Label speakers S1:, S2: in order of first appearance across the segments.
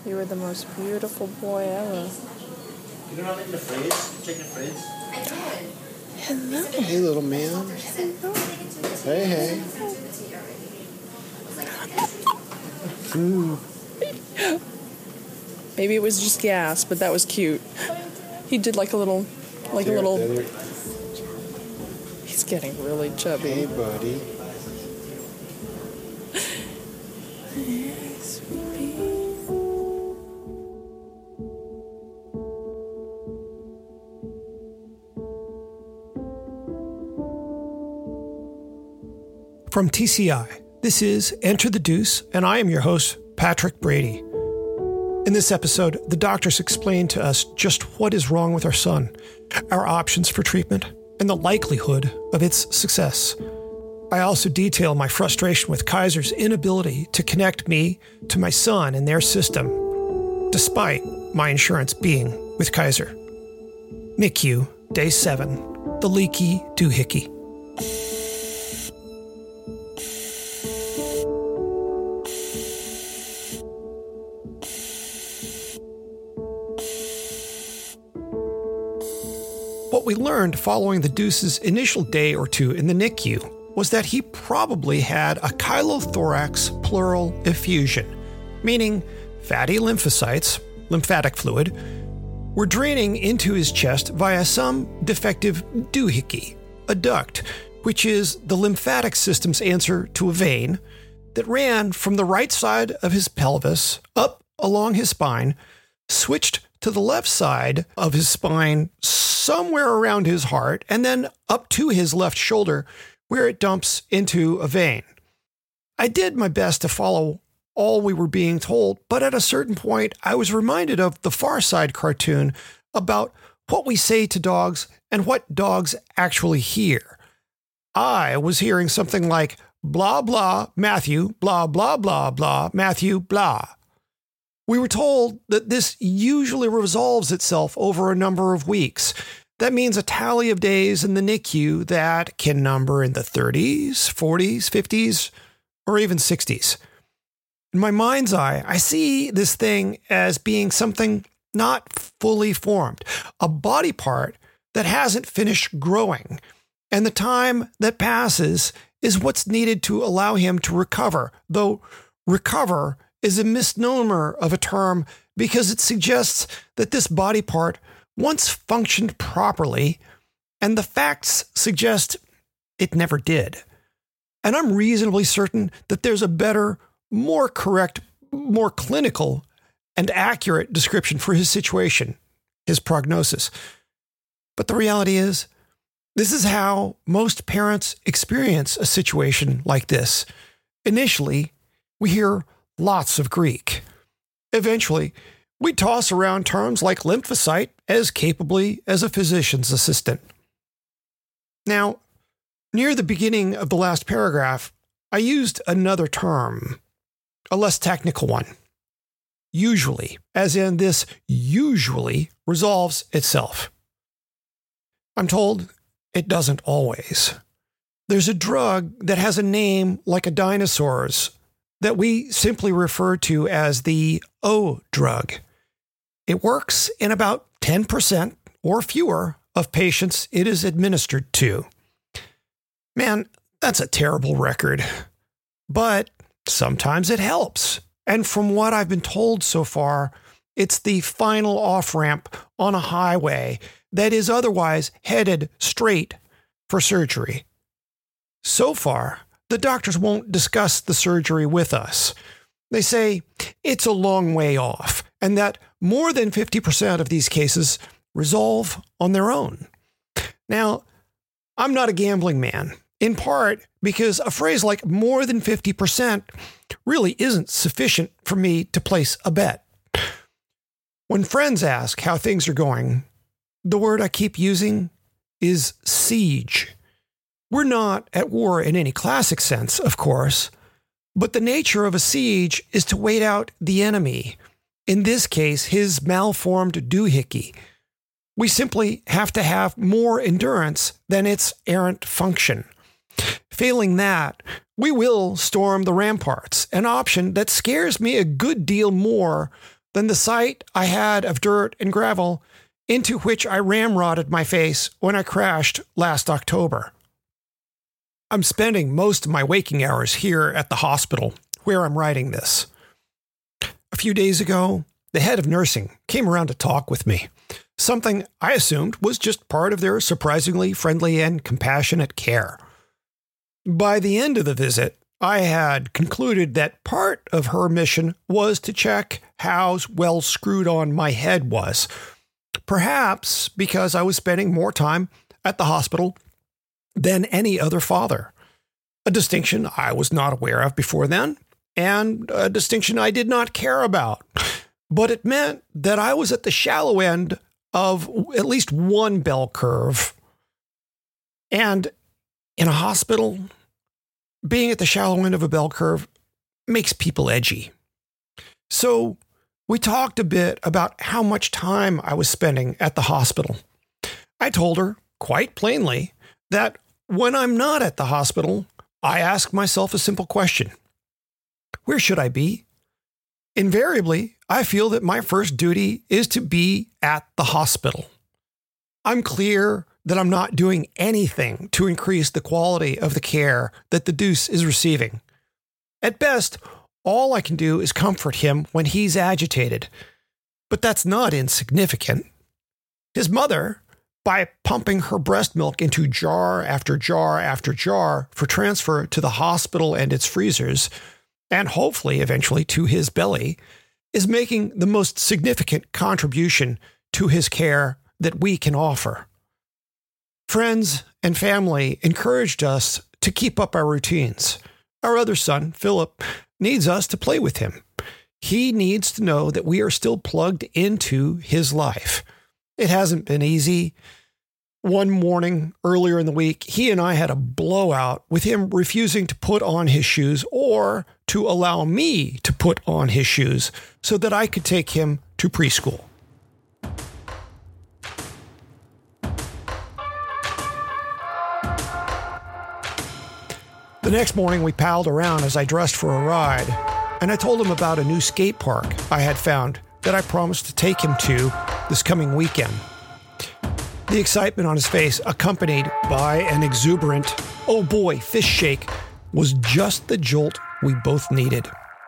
S1: You were the most beautiful boy ever.
S2: You don't have it in the fridge? Check the fridge.
S3: I did.
S1: Hello.
S4: Hey, little man. Hey, hey.
S1: Maybe it was just gas, but that was cute. He did like a little. He's getting really chubby.
S4: Hey, buddy.
S5: From TCI, this is Enter the Deuce, and I am your host, Patrick Brady. In this episode, the doctors explain to us just what is wrong with our son, our options for treatment, and the likelihood of its success. I also detail my frustration with Kaiser's inability to connect me to my son and their system, despite my insurance being with Kaiser. NICU, Day 7, the leaky doohickey. What we learned following the Deuce's initial day or two in the NICU was that he probably had a chylothorax pleural effusion, meaning fatty lymphocytes, lymphatic fluid, were draining into his chest via some defective doohickey, a duct, which is the lymphatic system's answer to a vein that ran from the right side of his pelvis up along his spine, switched to the left side of his spine somewhere around his heart, and then up to his left shoulder where it dumps into a vein. I did my best to follow all we were being told, but at a certain point, I was reminded of the Far Side cartoon about what we say to dogs and what dogs actually hear. I was hearing something like, blah, blah, Matthew, blah, blah, blah, blah, Matthew, blah. We were told that this usually resolves itself over a number of weeks. That means a tally of days in the NICU that can number in the 30s, 40s, 50s, or even 60s. In my mind's eye, I see this thing as being something not fully formed, a body part that hasn't finished growing, and the time that passes is what's needed to allow him to recover, though recover is a misnomer of a term because it suggests that this body part once functioned properly, and the facts suggest it never did. And I'm reasonably certain that there's a better, more correct, more clinical, and accurate description for his situation, his prognosis. But the reality is, this is how most parents experience a situation like this. Initially, we hear lots of Greek. Eventually, we toss around terms like lymphocyte as capably as a physician's assistant. Now, near the beginning of the last paragraph, I used another term, a less technical one. Usually, as in this usually resolves itself. I'm told it doesn't always. There's a drug that has a name like a dinosaur's that we simply refer to as the O drug. It works in about 10% or fewer of patients it is administered to. Man, that's a terrible record. But sometimes it helps. And from what I've been told so far, it's the final off-ramp on a highway that is otherwise headed straight for surgery. So far, the doctors won't discuss the surgery with us. They say it's a long way off and that more than 50% of these cases resolve on their own. Now, I'm not a gambling man, in part because a phrase like more than 50% really isn't sufficient for me to place a bet. When friends ask how things are going, the word I keep using is siege. We're not at war in any classic sense, of course, but the nature of a siege is to wait out the enemy, in this case, his malformed doohickey. We simply have to have more endurance than its errant function. Failing that, we will storm the ramparts, an option that scares me a good deal more than the sight I had of dirt and gravel into which I ramrodded my face when I crashed last October. I'm spending most of my waking hours here at the hospital where I'm writing this. A few days ago, the head of nursing came around to talk with me, something I assumed was just part of their surprisingly friendly and compassionate care. By the end of the visit, I had concluded that part of her mission was to check how well screwed on my head was. Perhaps because I was spending more time at the hospital than any other father. A distinction I was not aware of before then, and a distinction I did not care about. But it meant that I was at the shallow end of at least one bell curve. And in a hospital, being at the shallow end of a bell curve makes people edgy. So we talked a bit about how much time I was spending at the hospital. I told her quite plainly that when I'm not at the hospital, I ask myself a simple question. Where should I be? Invariably, I feel that my first duty is to be at the hospital. I'm clear that I'm not doing anything to increase the quality of the care that the Deuce is receiving. At best, all I can do is comfort him when he's agitated. But that's not insignificant. His mother, by pumping her breast milk into jar after jar after jar for transfer to the hospital and its freezers, and hopefully eventually to his belly, is making the most significant contribution to his care that we can offer. Friends and family encouraged us to keep up our routines. Our other son, Philip, needs us to play with him. He needs to know that we are still plugged into his life. It hasn't been easy. One morning earlier in the week, he and I had a blowout with him refusing to put on his shoes or to allow me to put on his shoes so that I could take him to preschool. The next morning, we palled around as I dressed for a ride, and I told him about a new skate park I had found that I promised to take him to this coming weekend. The excitement on his face, accompanied by an exuberant, "Oh boy, fish shake," was just the jolt we both needed.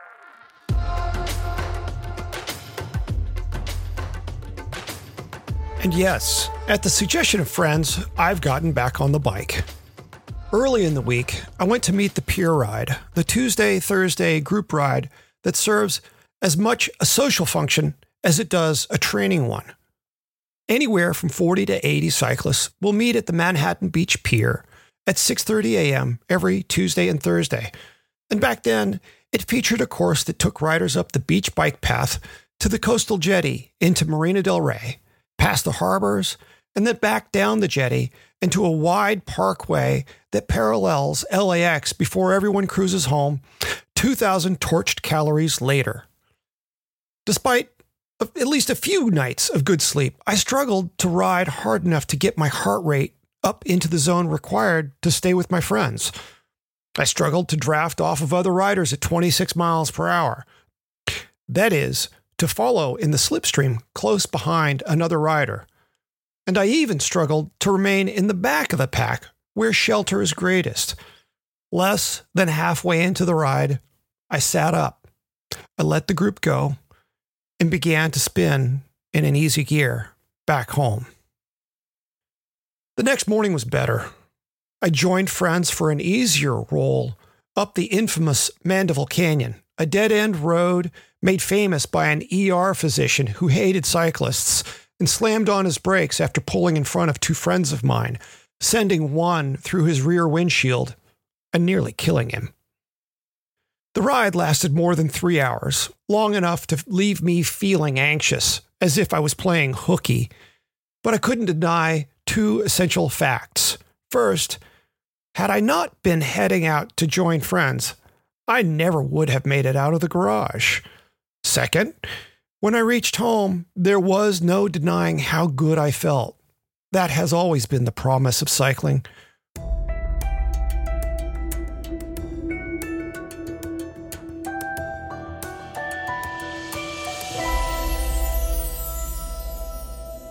S5: And yes, at the suggestion of friends, I've gotten back on the bike. Early in the week, I went to meet the Peer Ride, the Tuesday-Thursday group ride that serves as much a social function as it does a training one. Anywhere from 40 to 80 cyclists will meet at the Manhattan Beach Pier at 6:30 a.m. every Tuesday and Thursday. And back then, it featured a course that took riders up the beach bike path to the coastal jetty into Marina del Rey, past the harbors, and then back down the jetty into a wide parkway that parallels LAX before everyone cruises home 2,000 torched calories later. Despite at least a few nights of good sleep, I struggled to ride hard enough to get my heart rate up into the zone required to stay with my friends. I struggled to draft off of other riders at 26 miles per hour. That is, to follow in the slipstream close behind another rider. And I even struggled to remain in the back of the pack where shelter is greatest. Less than halfway into the ride, I sat up. I let the group go and began to spin in an easy gear back home. The next morning was better. I joined friends for an easier roll up the infamous Mandeville Canyon, a dead-end road made famous by an ER physician who hated cyclists and slammed on his brakes after pulling in front of two friends of mine, sending one through his rear windshield and nearly killing him. The ride lasted more than 3 hours, long enough to leave me feeling anxious, as if I was playing hooky. But I couldn't deny two essential facts. First, had I not been heading out to join friends, I never would have made it out of the garage. Second, when I reached home, there was no denying how good I felt. That has always been the promise of cycling.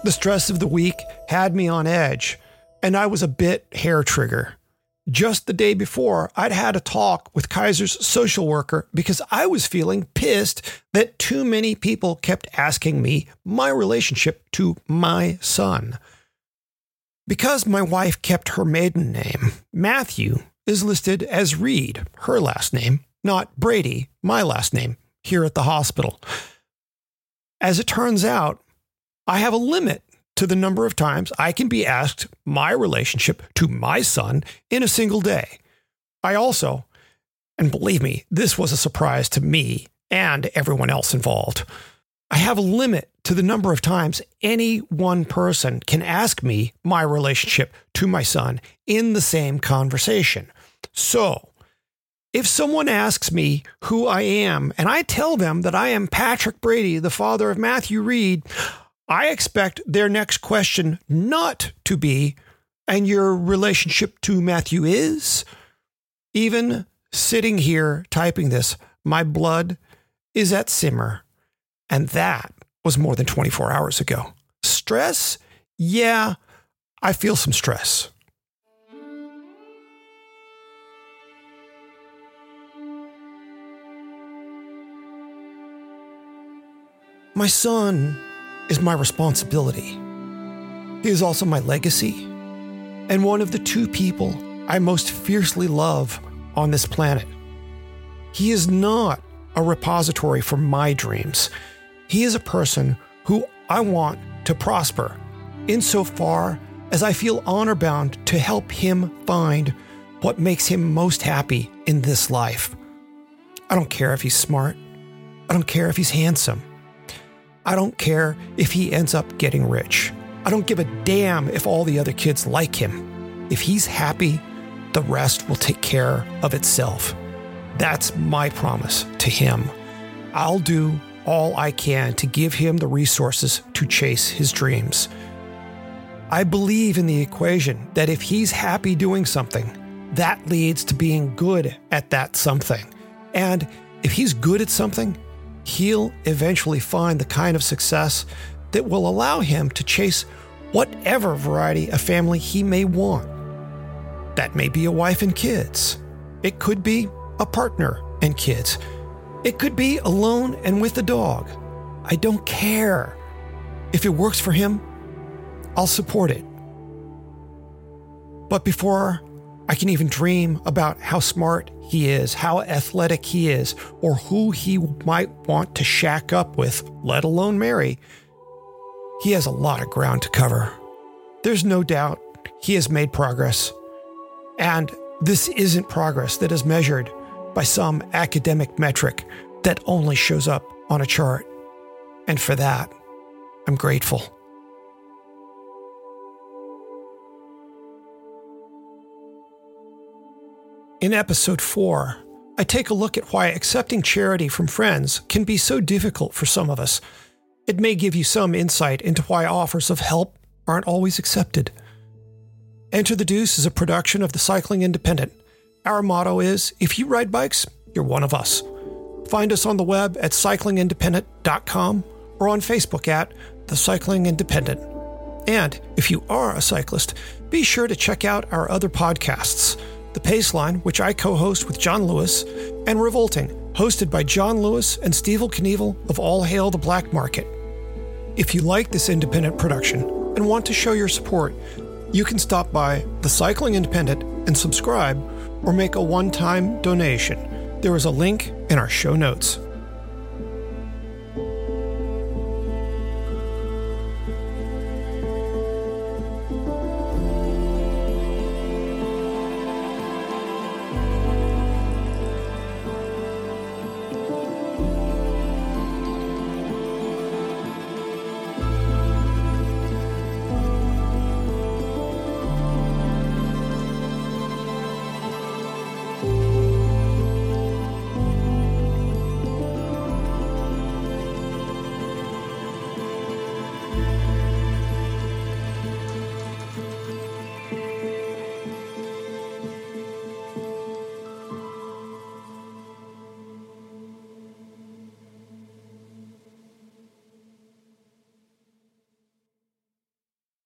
S5: The stress of the week had me on edge, and I was a bit hair trigger. Just the day before, I'd had a talk with Kaiser's social worker because I was feeling pissed that too many people kept asking me my relationship to my son. Because my wife kept her maiden name, Matthew is listed as Reed, her last name, not Brady, my last name, here at the hospital. As it turns out, I have a limit to the number of times I can be asked my relationship to my son in a single day. I also, and believe me, this was a surprise to me and everyone else involved, I have a limit to the number of times any one person can ask me my relationship to my son in the same conversation. So, if someone asks me who I am and I tell them that I am Patrick Brady, the father of Matthew Reed, I expect their next question not to be, and your relationship to Matthew is? Even sitting here typing this, my blood is at simmer. And that was more than 24 hours ago. Stress? Yeah, I feel some stress. My son is my responsibility. He is also my legacy and one of the two people I most fiercely love on this planet. He is not a repository for my dreams. He is a person who I want to prosper insofar as I feel honor-bound to help him find what makes him most happy in this life. I don't care if he's smart. I don't care if he's handsome. I don't care if he ends up getting rich. I don't give a damn if all the other kids like him. If he's happy, the rest will take care of itself. That's my promise to him. I'll do all I can to give him the resources to chase his dreams. I believe in the equation that if he's happy doing something, that leads to being good at that something. And if he's good at something, he'll eventually find the kind of success that will allow him to chase whatever variety of family he may want. That may be a wife and kids. It could be a partner and kids. It could be alone and with a dog. I don't care. If it works for him, I'll support it. But before I can even dream about how smart he is, how athletic he is, or who he might want to shack up with, let alone marry, he has a lot of ground to cover. There's no doubt he has made progress. And this isn't progress that is measured by some academic metric that only shows up on a chart. And for that, I'm grateful. In episode 4, I take a look at why accepting charity from friends can be so difficult for some of us. It may give you some insight into why offers of help aren't always accepted. Enter the Deuce is a production of the Cycling Independent. Our motto is, if you ride bikes, you're one of us. Find us on the web at cyclingindependent.com or on Facebook at The Cycling Independent. And if you are a cyclist, be sure to check out our other podcasts, The Paceline, which I co-host with John Lewis, and Revolting, hosted by John Lewis and Steve Knievel of All Hail the Black Market. If you like this independent production and want to show your support, you can stop by The Cycling Independent and subscribe or make a one-time donation. There is a link in our show notes.